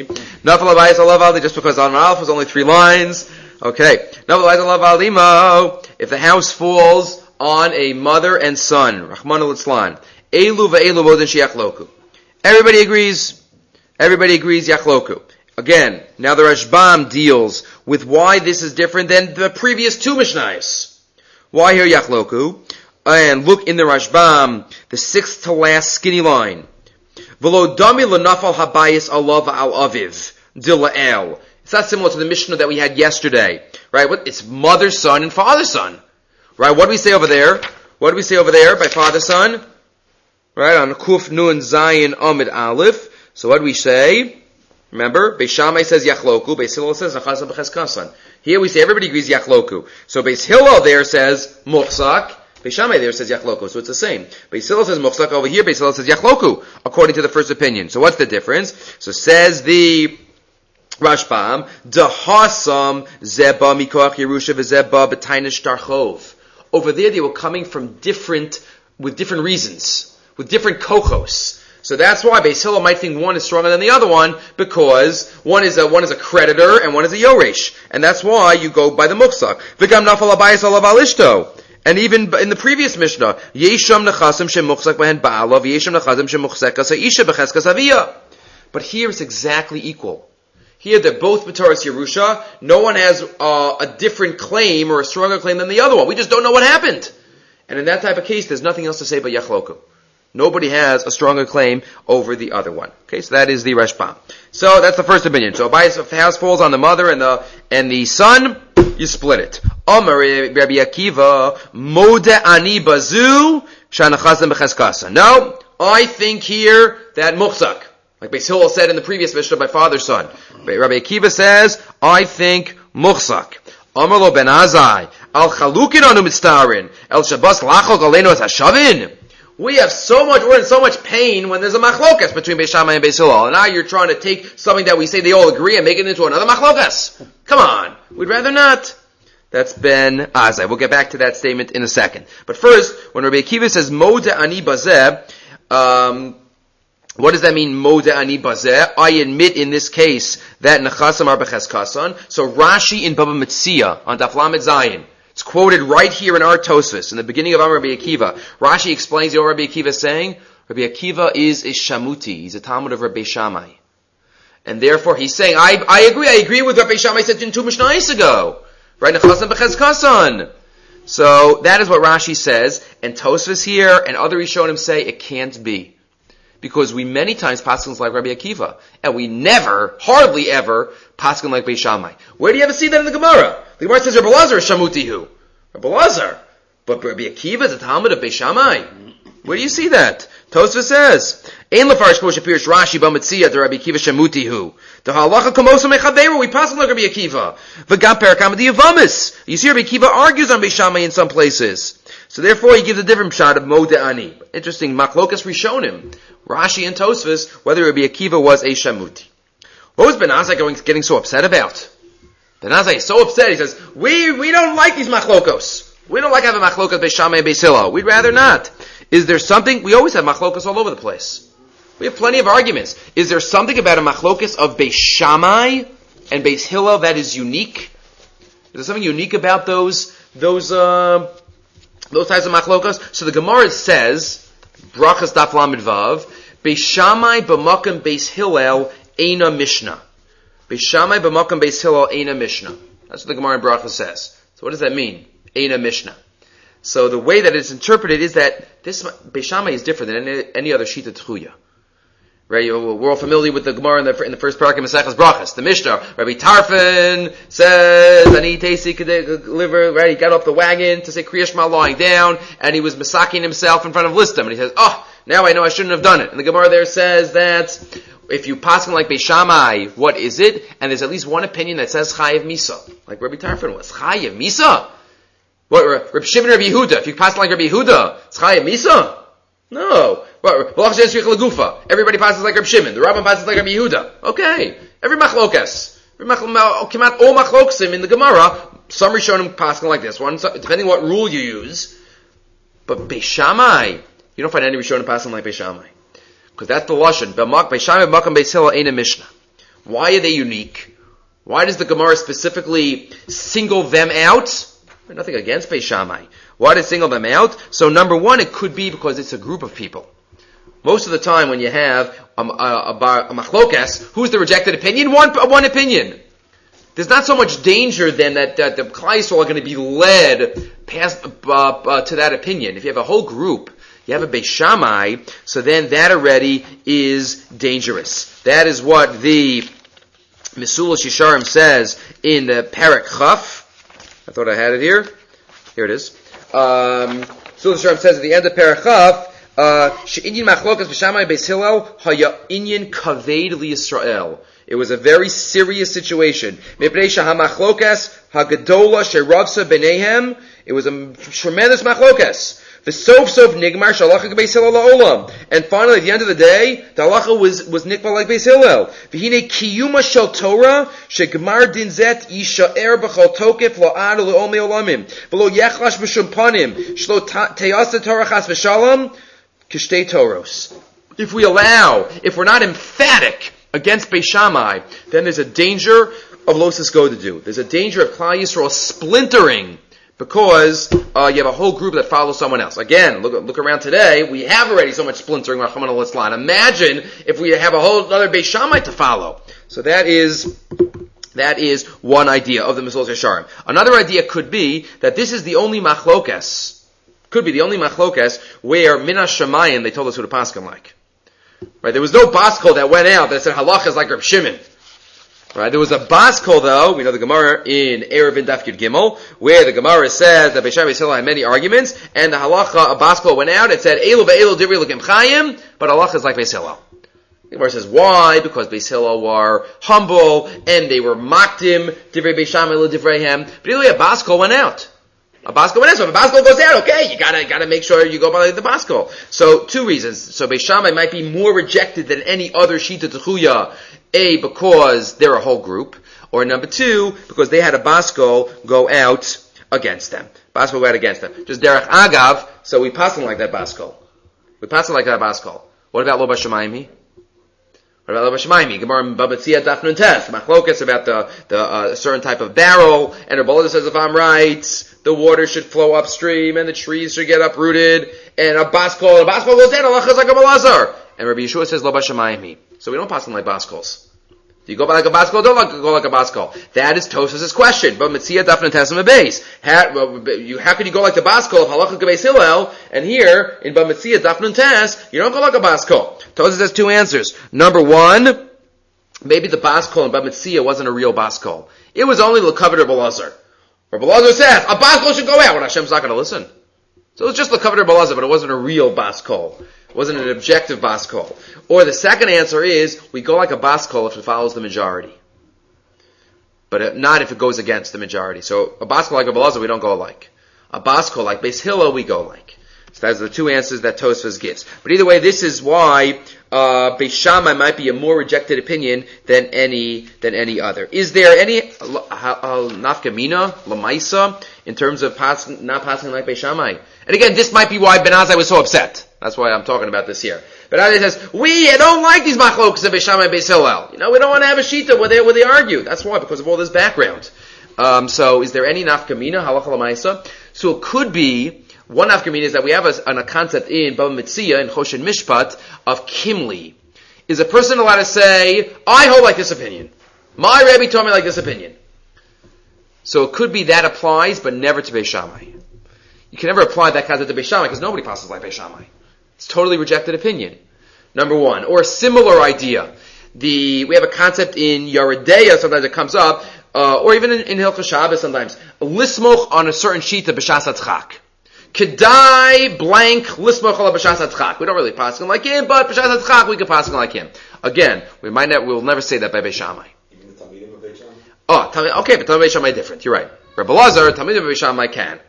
Nafal Abayis alav aldi, just because on Aleph was only three lines. Okay. Nafal Abayis alav aldimo. If the house falls on a mother and son, Rahman al-Islan, Elu ve'elu modin sheyachloku. Everybody agrees. Everybody agrees yachloku. Again, now the Rashbam deals with why this is different than the previous two Mishnayos. Why here yachloku? And look in the Rashbam, the sixth to last skinny line. V'lo dami l'nafal habayis alav al aviv dila'el. It's not similar to the Mishnah that we had yesterday, right? What? It's mother, son, and father, son, right? What do we say over there? What do we say over there by father, son? Right on Kuf Nun Zayin Amid Aleph. So what do we say? Remember, Beis Shammai says Yachloku, Beis Hillel says Nachasa B'cheskasan. Here we say everybody agrees Yachloku. So Beis Hillel there says Muchsak, Beis Shammai there says Yachloku, so it's the same. Beis Hillel says Muchsak, over here Beis Hillel says Yachloku, according to the first opinion. So what's the difference? So says the Rashbam, Dahasam Zeba Mikoach Yerusha V'Zeba B'Tainish Tarchov. Over there they were coming from different, with different reasons, with different kochos. So that's why Beis Hillel might think one is stronger than the other one, because one is a, one is a creditor and one is a yoresh. And that's why you go by the Muchsak. V'gam nafal abayis alav alishto. And even in the previous Mishnah, Yesham nechasim shem muchsak behen ba'alav, Yesham nechasim shem muchsekas ha'isha b'cheskas aviyah. But here it's exactly equal. Here they're both B'Toras Yerusha. No one has uh, a different claim or a stronger claim than the other one. We just don't know what happened. And in that type of case, there's nothing else to say but Yachloku. Nobody has a stronger claim over the other one. Okay, so that is the Rashbam. So that's the first opinion. So if the house falls on the mother and the and the son, you split it. Amar Rabbi Akiva, Mode ani bazu shanachazim b'cheskasa. No, I think here that muchzak, like Beis Hillel said in the previous Mishnah by father son. Rabbi Akiva says, I think muchzak. Amar lo ben Azai, al chalukin anu mitztarin, el shabas lachok aleinu as hashavin. We have so much, we're in so much pain when there's a machlokas between Beis Shammai and Beis Hillel. And now you're trying to take something that we say they all agree and make it into another machlokas. Come on. We'd rather not. That's Ben Azai. We'll get back to that statement in a second. But first, when Rabbi Akiva says, Mode ani bazeh, um, what does that mean, Mode ani bazeh? I admit in this case that nechasam are b'cheskasan. So Rashi in Baba Metzia on Daf Lamed Zayin. It's quoted right here in our Tosfos, in the beginning of Amar Rabbi Akiva. Rashi explains what Rabbi Akiva is saying. Rabbi Akiva is a Shamuti. He's a Talmud of Rabbi Shammai. And therefore he's saying, I, I agree, I agree with Rabbi Shammai said in two Mishnayos ago. Right? Nechasan b'chezkasan. So that is what Rashi says. And Tosfos here and other Rishonim say it can't be. Because we many times paskin like Rabbi Akiva. And we never, hardly ever, paskin like Beis Shammai. Where do you ever see that in the Gemara? The Gemara says Rabbi Lazar is Shamutihu. Rabbi Lazar. But Rabbi Akiva is a Talmud of Beis Shammai. Where do you see that? Tosfos says, Ein lefarish Moshe Pirish Rashi b'Metzia to Rabbi Akiva Shamutihu. The halacha kamosa mechaderu, we paskin like Rabbi Akiva. V'gam perakam di Yavamis. You see Rabbi Akiva argues on Beis Shammai in some places. So therefore he gives a different shot of Mode ani. Interesting, Machlokas Rishonim. Rashi and Tosfos, whether Rabbi Akiva was a Shamuti. What was Ben Azai going, getting so upset about? Ben Azai is so upset, he says, we, we don't like these machlokos. We don't like having machlokas Beis Shammai and Beis Hillel. We'd rather not. Is there something, we always have machlokas all over the place. We have plenty of arguments. Is there something about a machlokas of Beis Shammai and Beis Hillel that is unique? Is there something unique about those, those, uh, those types of machlokas? So the Gemara says, Brachas Daf Lamed Vav, Beis Shammai b'makam Beis Hillel eina Mishnah. Beis Shammai b'makam Beis Hillel eina Mishnah. That's what the Gemara in Bracha says. So what does that mean? Eina Mishnah. So the way that it's interpreted is that this Beis Shammai is different than any, any other Shita Tchuya. Right? We're all familiar with the Gemara in the, in the first parak of Maseches Brachas. The Mishnah, Rabbi Tarfon says, Ani Tesi liver, right? He got off the wagon to say Kriya Shema lying down, and he was masaking himself in front of Listam, and he says, oh, now I know I shouldn't have done it. And the Gemara there says that if you paskin like Beis Shammai, what is it? And there's at least one opinion that says Chayev Misa, like Rabbi Tarfon was. Chayev Misa? What, Rabbi Shimon, Rabbi Yehuda? If you paskin like Rabbi Yehuda, it's Chayev Misa? No. Everybody passes like Rabbi Shimon. The Rabbin passes like Rabbi Yehuda. Okay. Every machlokas. Every machlokas, all machlokasim in the Gemara, some Rishonim paskin like this one, depending what rule you use. But Beis Shammai, you don't find any Rishonim paskin like Beis Shammai. Because that's the Lashon. Beis Shammai b'makam Beis Hillel eina Mishnah. Why are they unique? Why does the Gemara specifically single them out? Nothing against Beis Shammai. Why did it single them out? So number one, it could be because it's a group of people. Most of the time when you have a, a, a, a machlokas, who's the rejected opinion? One, one opinion. There's not so much danger then that, that the Klal Yisrael are going to be led past, uh, uh, to that opinion. If you have a whole group, you have a Beis Shammai, so then that already is dangerous. That is what the Mesulas Yesharim says in the Perek Chaf. I thought I had it here. Here it is. Um, Mesulas Yesharim says at the end of Perek Chaf, She'inyin machlokas b'Shammai Beis Hillel haya inyin kaved liYisrael. It was a very serious situation. Mipnei shehamachlokas hagadola sheravsa b'neihem. It was a tremendous machlokas. The sof sof nigmar shalacha Beis Hillel la'olam. And finally, at the end of the day, the halacha was was nikva like Beis Hillel. V'hinei kiyuma shel Torah shegmar din zet yishaer b'chol tokef la'ad le'omei olamim v'lo yechlash b'shum panim shlo teyasa Torah chas v'shalom kishtei toros. If we allow, if we're not emphatic against Beis Shammai, then there's a danger of losis godedu. There's a danger of Klal Yisrael splintering because uh, you have a whole group that follows someone else. Again, look look around today. We have already so much splintering. Imagine if we have a whole other Beis Shammai to follow. So that is that is one idea of the Mesulas Yesharim. Another idea could be that this is the only machlokas. Could be the only machlokas where Minas Shamayim they told us who to paskin like. Right? There was no baskol that went out that said halacha is like Reb Shimon. Right? There was a baskol though, we know the Gemara in Erevin Daf Yud Gimel, where the Gemara says that Beis Shammai Beis Hillel had many arguments, and the halacha, a baskol went out, it said, Elu ve'elu divrei l'kem chayim, but halacha is like Beis Hillel. The Gemara says, why? Because Beis Hillel were humble, and they were makdim, divrei Beis Shammai l'divreihem, but either way, a baskol went out. A baskol went out, so if a baskol goes out, okay, you gotta, gotta make sure you go by the baskol. So, two reasons. So Beis Shammai might be more rejected than any other shita techuya, A, because they're a whole group, or number two, because they had a baskol go out against them. Baskol go out against them. Just derech agav, so we pass them like that baskol. We pass them like that baskol. What about lo b'shamayim? What about lo b'shamayim? Gemara Baba Metzia Daf Nun Tes, machlokas about the, the, uh, certain type of barrel, and Rebbe Elazar says, if I'm right, the water should flow upstream, and the trees should get uprooted, and a baskol, and a baskol goes down, Allah is like a Elazar. And Rabbi Yeshua says, lo b'shamayim. So we don't pass them like baskols. Do you go by like a baskol? Don't like, go like a baskol. That is Tosfos' question. But Metzia Daf Nun Tes base. How could you go like the baskol of halacha Beis Hillel? And here in Bava Metzia Daf Nun Tes, you don't go like a baskol. Tosfos has two answers. Number one, maybe the baskol in Bava Metzia wasn't a real baskol. It was only l'kavod Rebbe Elazar. Rebbe Elazar says a baskol should go out when Hashem's not going to listen. So it was just l'kavod Rebbe Elazar, but it wasn't a real baskol. It wasn't an objective baskol. Or the second answer is, we go like a baskol if it follows the majority. But not if it goes against the majority. So a baskol like Rebbe Elazar, we don't go like. A baskol like Beis Hillel, we go like. So those are the two answers that Tosfos gives. But either way, this is why uh, Beis Shammai might be a more rejected opinion than any than any other. Is there any uh, nafkamina, lamaisa, in terms of pass, not passing like Beis Shammai? And again, this might be why Ben Azai was so upset. That's why I'm talking about this here. Ben Azai says, we don't like these machlokas of Beis Shammai and Beis Hillel. You know, we don't want to have a shita where they, where they argue. That's why, because of all this background. Um, so is there any nafkamina, halacha lamaisa? So it could be, one nafkamina is that we have a, a concept in Bava Metzia, in Choshen Mishpat, of kimli. Is a person allowed to say, I hold like this opinion. My Rebbe told me like this opinion. So it could be that applies, but never to Beis Shammai. You can never apply that concept to Beis Shammai because nobody passes like Beis Shammai. It's totally rejected opinion. Number one. Or a similar idea. The, we have a concept in Yeridea, sometimes it comes up, uh, or even in, in Hilchos Shabbos sometimes. Lismoch on a certain sheet of B'shas HaTchak. Kedai blank lismoch ala B'shas HaTchak. We don't really pass him like him, but B'shas HaTchak we can pass him like him. Again, we might not, we'll never say that by Beis Shammai. Even the Talmidim of Beis Shammai? Oh, Talmid, okay, but Talmid Beis Shammai is different. You're right. Rebbe Elazar, Talmid of Beis Shammai can.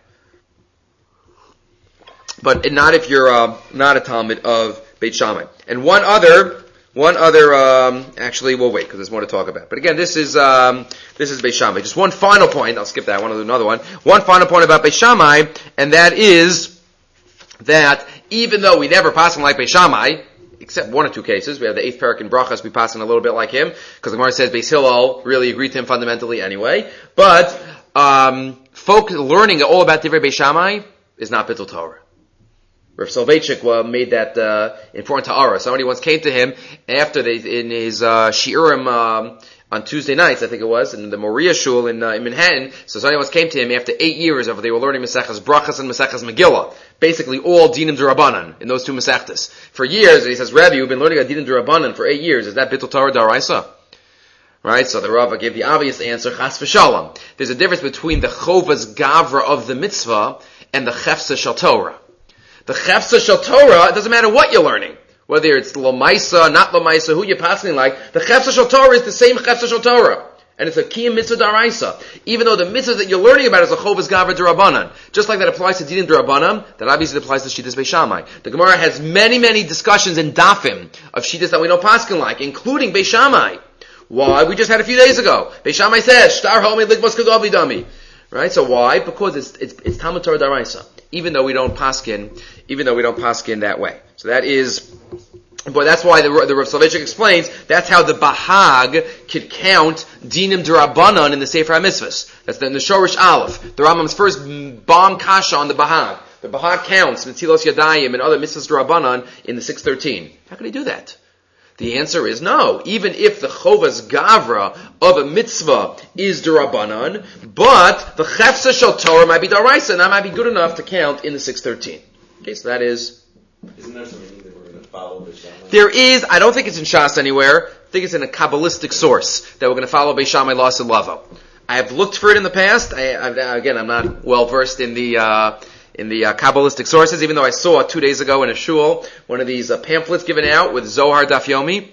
But not if you're uh, not a Talmid of Beit Shammai. And one other, one other, um, actually, we'll wait because there's more to talk about. But again, this is um, this is Beit Shammai. Just one final point. I'll skip that. I want to do another one. One final point about Beit Shammai, and that is that even though we never pass him like Beit Shammai, except one or two cases. We have the eighth parak in Brachas, we pass in a little bit like him, because the Gemara says Beis Hillel really agreed to him fundamentally anyway. But, um, folk learning all about Divrei Beis Shammai is not Bittul Torah. Rav Soloveitchik uh, made that uh, important ta'ara. Somebody once came to him after they, in his uh, shiurim um, on Tuesday nights, I think it was, in the Moriah Shul in, uh, in Manhattan. So somebody once came to him after eight years of they were learning Maseches Brachas and Maseches Megillah, basically all Dinim D'Rabbanan in those two Masechtas. For years, and he says, Rabbi, you've been learning Dinim D'Rabbanan for eight years. Is that Bittul Torah D'Oraisa? Right? So the Rava gave the obvious answer, Chas v'Shalom. There's a difference between the Chovas Gavra of the mitzvah and the Chefsa Shel Torah. The Chefsa Shel Torah, it doesn't matter what you're learning. Whether it's Lamaisa, not Lamaisa, who you're passing like, the Chefsa Shel Torah is the same Chefsa Shel Torah. And it's a Kiyam Mitzvah D'Oraisa. Even though the mitzvah that you're learning about is a Chovas Gavra D'Rabbanan. Just like that applies to Dinim D'Rabbanan, that obviously applies to Shittas Beis Shammai. The Gemara has many, many discussions in Dafim of Shittas that we know Paskin like, including Beis Shammai. Why? We just had a few days ago. Beis Shammai says, Shtar Homi Likbos Kadavi Dami. Right? So why? Because it's, it's, it's Talmud Torah D'Oraisa. Even though we don't paskin, even though we don't paskin that way. So that is, but that's why the, the Rav Soloveitchik explains, that's how the Bahag could count Dinim D'Rabbanan in the Sefer HaMitzvahs. That's the, in the Shorish Aleph. The Rambam's first bomb kasha on the Bahag. The Bahag counts Netilos Yadayim and other Mitzvahs D'Rabbanan in the six thirteen. How can he do that? The answer is no. Even if the Chovas Gavra of a mitzvah is D'Rabbanan, but the Chefsa Shel Torah might be D'Oraisa, and that might be good enough to count in the six thirteen. Okay, so that is... Isn't there something that we're going to follow Beis Shammai? There is, I don't think it's in Shas anywhere. I think it's in a Kabbalistic source that we're going to follow Beis Shammai Las and Lavo. I have looked for it in the past. I, I, again, I'm not well versed in the... Uh, in the uh, Kabbalistic sources, even though I saw two days ago in a shul one of these uh, pamphlets given out with Zohar Daf Yomi.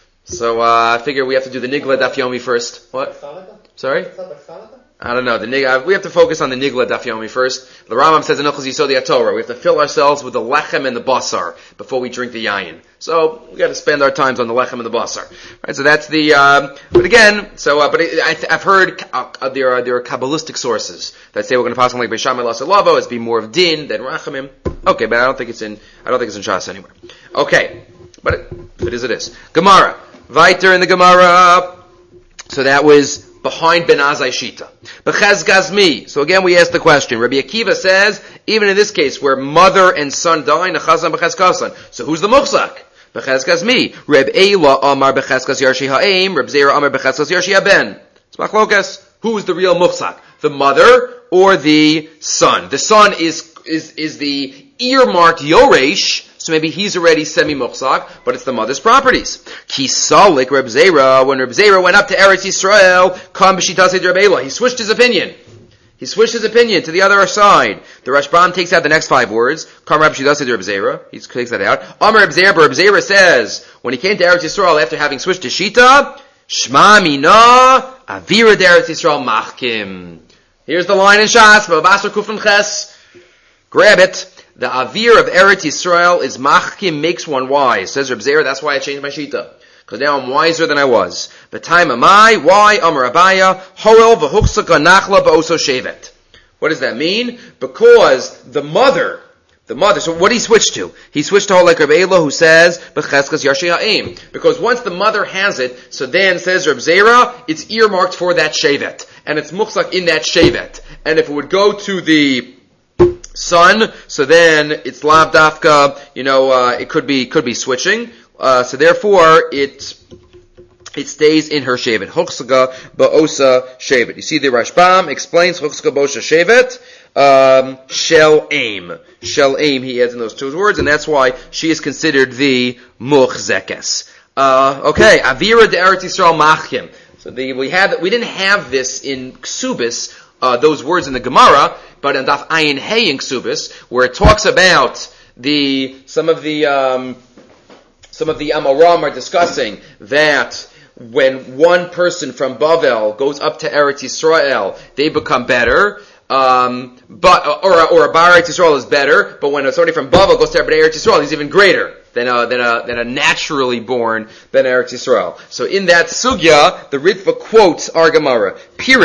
So uh, I figure we have to do the Nigla Daf Yomi first. What? Sorry? I don't know. The Nigla, we have to focus on the Nigla Daf Yomi first. The Rambam says in Ilchos Yisod HaTorah, we have to fill ourselves with the lechem and the basar before we drink the yayin. So we got to spend our times on the lechem and the basar. Right? So that's the. Um, but again, so uh, but it, I, I've heard uh, there are there are Kabbalistic sources that say we're going to pass on like Beis Shammai Las Lavo as be more of din than rachamim. Okay, but I don't think it's in. I don't think it's in Shas anywhere. Okay, but it, if it is, it is. Gemara. Weiter in the Gemara. So that was behind Ben Azai Shita. B'chez Gazmi. So again, we ask the question. Rabbi Akiva says, even in this case, where mother and son die, Nechazan b'chez Kasan. So who's the Muchzak? B'chez Gazmi. Reb Eila Amar b'chez Kaz Yarshi Ha'im. Reb Zera Amar b'chez Kaz Yarshi Ha'ben. It's Machlokas. Who is the real Muchzak? The mother or the son? The son is, is, is the earmarked Yoresh. So maybe he's already semi-muchzak, but it's the mother's properties. Kisalik Reb Zera, when Reb Zera went up to Eretz Yisrael, kam b'shitase Reb Eila. He switched his opinion. He switched his opinion to the other side. The Rashbam takes out the next five words. Kam Reb Shitase Reb Zera. He takes that out. Amar Reb Zera, Reb Zera says, when he came to Eretz Yisrael after having switched his shita, Shma mina avira Eretz Yisrael machkim. Here's the line in Shas, Bavasar Kufim Ches. Grab it. The avir of Eretz Yisrael is machkim, makes one wise. Says Reb Zera, that's why I changed my shita. Because now I'm wiser than I was. B'time am I, why, Amar Abaya, hoel v'huchsaka nachla ba'oso shevet. What does that mean? Because the mother, the mother, so what did he switch to? He switched to like Reb Eila who says, b'cheskas yarshi ha'im. Because once the mother has it, so then says Reb Zera, it's earmarked for that shevet. And it's muchsak in that shevet. And if it would go to the son, so then it's lav dafka, you know, uh, it could be, could be switching. Uh, so therefore, it, it stays in her shevet. Chuchsaga ba'osa shevet. You see the Rashbam explains Chuchsaga ba'osa shevet, um, shel aim. Shel aim, he adds in those two words, and that's why she is considered the muchzekes. Uh, okay, Avira de Eretz Yisrael machim. So the, we had, we didn't have this in Ksubis, uh, those words in the Gemara, but in Daf Ayin Hey in Ksubis, where it talks about the, some of the, um, some of the Amoram are discussing that when one person from Bavel goes up to Eretz Yisrael, they become better, um, but, or, or a Bar Eretz Yisrael is better, but when somebody from Bavel goes to Eretz Yisrael, he's even greater than a, than a, than a naturally born Ben Eretz Yisrael. So in that sugya, the Ritva quotes our Gemara, Pirish,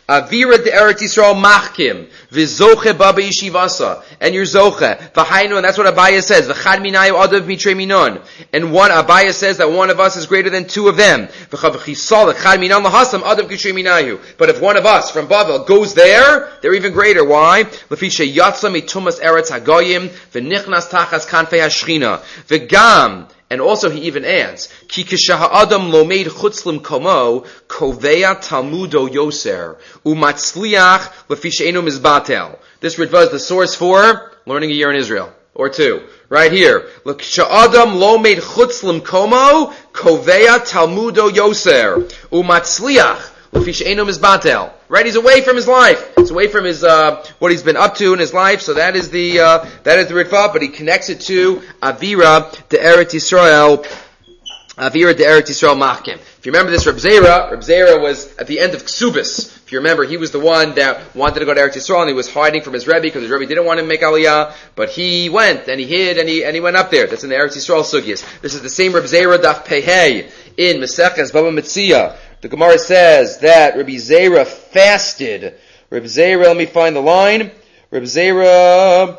Avira de Eretz Yisrael machkim, v'zoche baba yeshivasa, and your zoche, v'hainu, and that's what Abaya says, v'chad minayu adav mitre minon, and one, Abaya says that one of us is greater than two of them, v'chisal, v'chad minon lahasam adav mitre minayu, but if one of us from Bavel goes there, they're even greater. Why? L'fisha yatsa mitumas Eretz hagoyim, v'nichnas tachas kanfei hashchina, v'gam, and also he even adds, Ki kishaha adam lomeid chutzlim komo, kovea talmudo yoser, umatzliach lefisheinu mizbatel. This Ritva is the source for learning a year in Israel. Or two. Right here. Kisha adam lomeid chutzlim komo, kovea talmudo yoser, umatzliach lefisheinu mizbatel. Right? He's away from his life. He's away from his, uh, what he's been up to in his life. So that is the, uh, that is the Ritva, but he connects it to Avira, the Eretz Yisrael, Avira, the Eretz Yisrael Machkim. If you remember this, Reb Zera, Reb Zera was at the end of Ksubis. If you remember, he was the one that wanted to go to Eretz Yisrael, and he was hiding from his Rebbe, because his Rebbe didn't want him to make Aliyah, but he went, and he hid, and he, and he went up there. That's in the Eretz Yisrael Sugyas. This is the same Reb Zera Daf Pehei, in Meseches Baba Metzia. The Gemara says that Rabbi Zera fasted. Rabbi Zera, let me find the line. Rabbi Zera,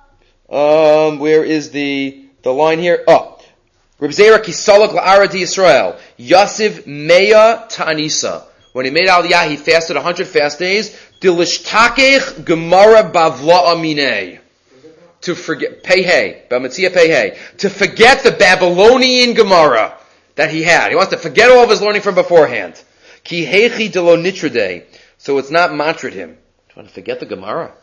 um, where is the, the line here? Oh. Rabbi Zera kisalak la'ara di Yisrael. Yasiv meya ta'anisa. When he made Aliyah, he fasted one hundred fast days. Dilishtakech Gemara bavla aminei. To forget, pehei, b'metzia pehei. To forget the Babylonian Gemara that he had. He wants to forget all of his learning from beforehand. Ki hechi de lo nitrade. So it's not matrid him. Do you want to forget the Gemara?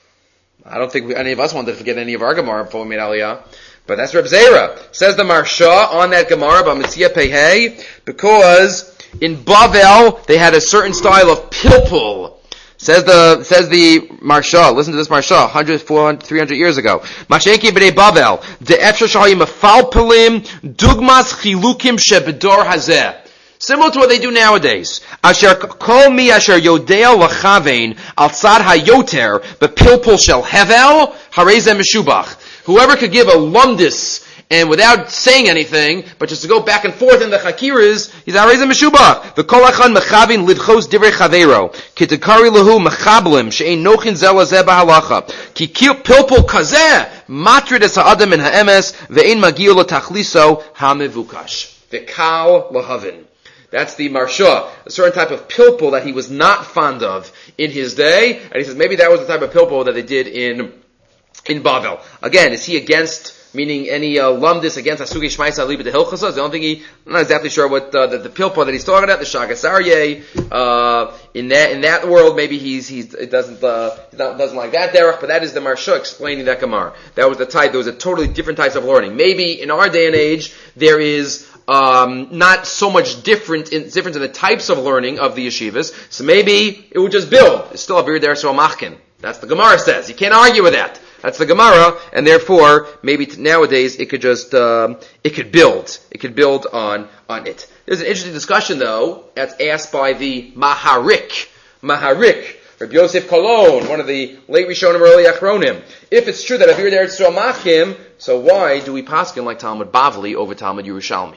I don't think we, any of us wanted to forget any of our Gemara before we made Aliyah. But that's Reb Zera. Says the Marsha on that Gemara, B'Metzia Pehei, because in Bavel they had a certain style of pilpul. Says the, says the Marsha, listen to this Marsha, one hundred, four hundred, three hundred years ago. Mashenki b'nei Bavel, de'efshar shahayim mefalpelim, dugmas chilukim shebedor hazeh. Similar to what they do nowadays. Asher kol mi asher yodea lachavein al tzad hayoter bepilpul shel hevel harezeh meshubach. Whoever could give a lumdis and without saying anything, but just to go back and forth in the chakiras, he's harezeh meshubach. V'kol achan mechavin lidchos divrei chaveiro ki tekari lehu mechablim she'ein nochin zeh lazeh b'halacha ki pilpul kazeh matrid es ha'adam min ha'emes ve'ein magiu l'tachliso ha'mevukash. V'kal lahavin. That's the Marsha, a certain type of pilpul that he was not fond of in his day, and he says maybe that was the type of pilpul that they did in in Bavel. Again, is he against, meaning any uh, lumdis against Asugi Shmaisa Liba de Hilchasa? The only thing he, I'm not exactly sure what uh, the, the pilpul that he's talking about, the Shagas Aryeh, uh, in that in that world, maybe he's he's it doesn't uh, he doesn't like that derech, but that is the Marsha explaining that Gemara. That was the type. There was a totally different types of learning. Maybe in our day and age there is. Um, not so much different in, difference in the types of learning of the yeshivas. So maybe it would just build. It's still a bir der so machkin. That's the Gemara says. You can't argue with that. That's the Gemara, and therefore maybe t- nowadays it could just um, it could build. It could build on on it. There's an interesting discussion though that's asked by the Maharik. Maharik. Rabbi Yosef Kolon, one of the late Rishonim, early Achronim. If it's true that a bir der so machkim, so why do we paskin like Talmud Bavli over Talmud Yerushalmi?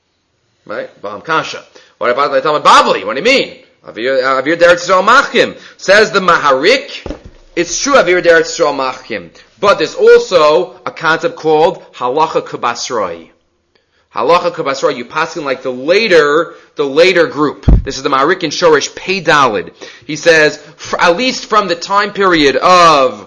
Right? Baham Kasha. What about the Talmud Bavli? What do you mean? Avir Deretz Yisrael Machkim. Says the Maharik, it's true Avir Deretz Yisrael Machkim. But there's also a concept called Halacha Kabasroi. Halacha Kabasroi, you passing like the later, the later group. This is the Maharik in Shorish Pei Dalid. He says, for, at least from the time period of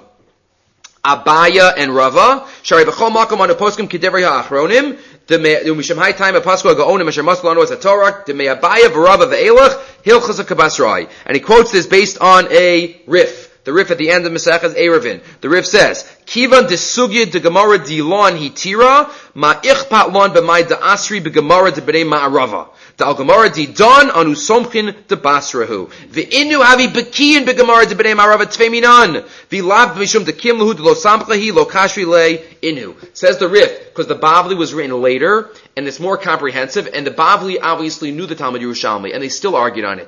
Abaya and Rava, Shari V'chol Makom Anu Poskim K'Devrei HaAchronim, the Misham High Time of Pascha Gaonim Asher Maslanu as a Torah, the Me'abaya V'Rava V'Elach, Hilchas HaKabasrai. And he quotes this based on a riff. The riff at the end of Maseches Erevin. The riff says, Kivan de Sugya de Gemara Dilon Hitira, Ma Ichpat Lon B'mai de Asri B'Gemara de B'nei Ma'arava. The Al Gemara di Don anu somchin de Basrahu. V'inu havi bekiyin begemara de b'nei Ma'arava tveminan. V'lav b'mishum de kim lehu de lo samplahi lo kashri le inu. Says the Rif, because the Bavli was written later, and it's more comprehensive, and the Bavli obviously knew the Talmud Yerushalmi, and they still argued on it.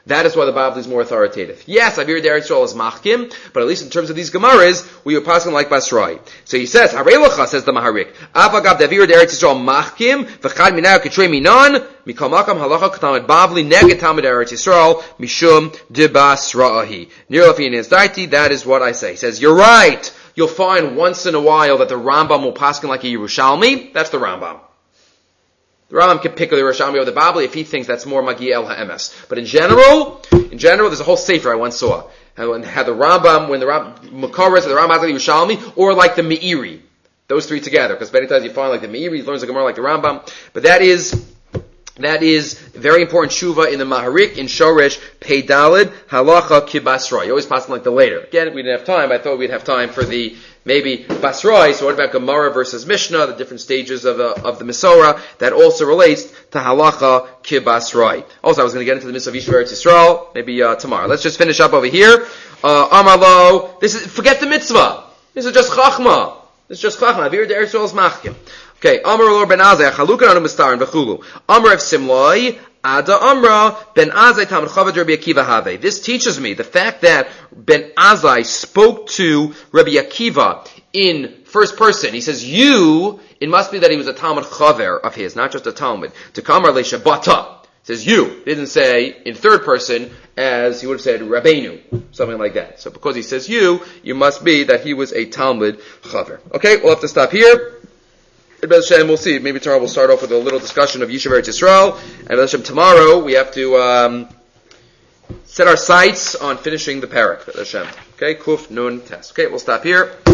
That is why the Bavli is more authoritative. Yes, Avir D'Eretz Yisrael is machkim, but at least in terms of these Gemaras, we are passing like Basrai. So he says, Harei says the Maharik, Avagav Avir D'Eretz Yisrael machkim, v'chad minav k'trei minan, mikol makam halacha k'talmid Bavli, neged talmid Eretz Yisrael, mishum de Basra'ahi. Nirlafi in his daiti, that is what I say. He says, you're right. You'll find once in a while that the Rambam will paskin like a Yerushalmi. That's the Rambam. The Rambam can pick the Yerushalmi or the Babli if he thinks that's more Magi El Ha'emes. But in general, in general, there's a whole sefer I once saw. And had the Rambam, when the Rambam, Makaras, the Rambam has like the Yerushalmi, or like the Meiri. Those three together. Because many times you find like the Meiri, he learns the Gemara like the Rambam. But that is, that is very important shuva in the Maharik, in Shoresh, Pei Dalid, Halacha Ki Basroi. You always pass them like the later. Again, we didn't have time. I thought we'd have time for the maybe Basroi. So what about Gemara versus Mishnah, the different stages of, uh, of the Mesorah, that also relates to Halacha Ki Basroi. Also, I was going to get into the Mitzvah of Yishuv Eretz Yisrael, maybe uh, tomorrow. Let's just finish up over here. Uh, Amar, this is, forget the Mitzvah. This is just Chachma. This is just Chachma. Avir D'Eretz Yisrael is Machkim. Okay, Amar Lor Ben Azai, Chalukan Anu Mistarin V'chulu. Amar of Simloi, Ada Amra, Ben Azai Talmud Chavad Rabbi Akiva Have. This teaches me the fact that Ben Azai spoke to Rabbi Akiva in first person. He says, you, it must be that he was a Talmud Chaver of his, not just a Talmud. To Kamar Le Shabata. It says you. He didn't say in third person as he would have said Rabbeinu, something like that. So because he says you, you must be that he was a Talmud Chaver. Okay, we'll have to stop here. We'll see. Maybe tomorrow we'll start off with a little discussion of Yishuv Eretz Yisrael. And tomorrow we have to um, set our sights on finishing the parak. Okay, Kuf Nun Tes. Okay, we'll stop here.